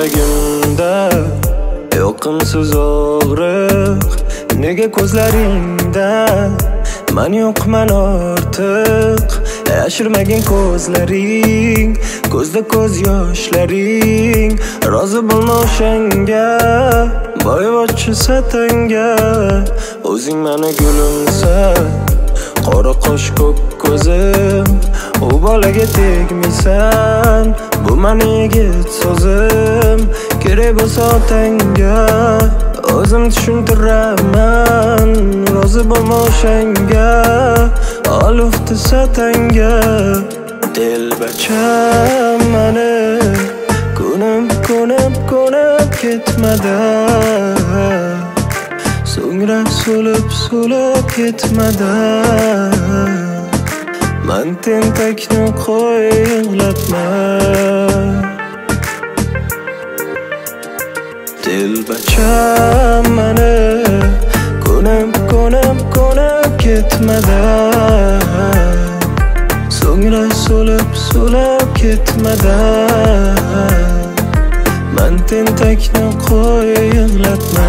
yuragimda yoqimsiz og'riq. Nega ko'zlaringda men yo'qman ortiq? Yashirmagin ko'zlaring, ko'zda ko'z yoshlaring. Rozi bo'lma o'shanga, boyvachcha satanga. O'zing meni gulimsa, qora qosh ko'k ko'zim. U bolaga tegmaysan, bu meni yigit so'zim. Kerak bo'lsa otangga o'zim tushuntiraman. Rozi bo'lma o'shanga, olufti satanga. Dilbacham meni ko'nib ketmadi. So'ngra so'lib ketmadi. Men tentakni qo'y yig'latma. Dilbacham meni ko'nib ketmadi. So'ngra so'lib ketmadi. Men tentakni qo'y yig'latma.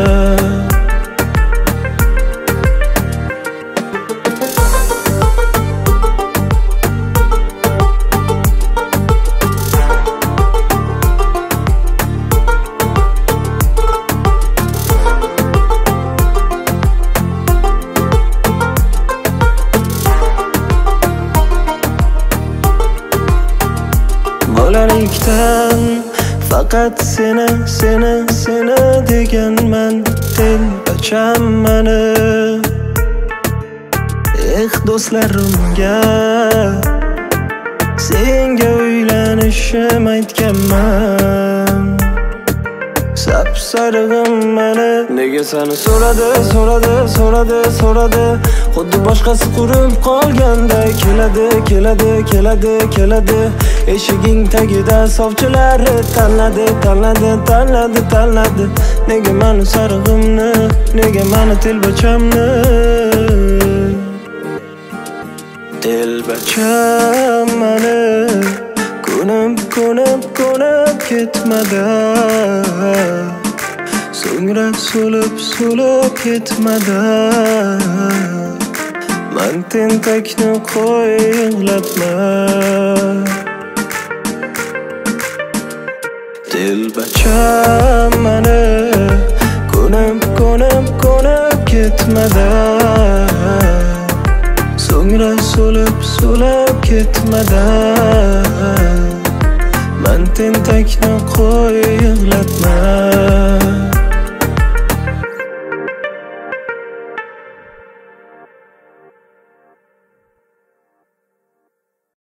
Bolalikdan faqat seni deganman. Dilbacham meni do'stlarimga senga uylanishim aytganman. Sapsarig'im meni nega seni so'radi. Xuddi boshqasi qurib qolganda keladi. Eshiging tagida sovchilari tanladi. Nega meni sarig'imni, nega meni dilbachamni. Dilbacham meni ko'nib ketmadi. So'ngra so'lib ketmadi. Men tentakni qo'y yig'latma. Dilbacham meni ko'nib ketmadi. So'ngra so'lib ketmadi. Men tentakni qo'y yig'latma.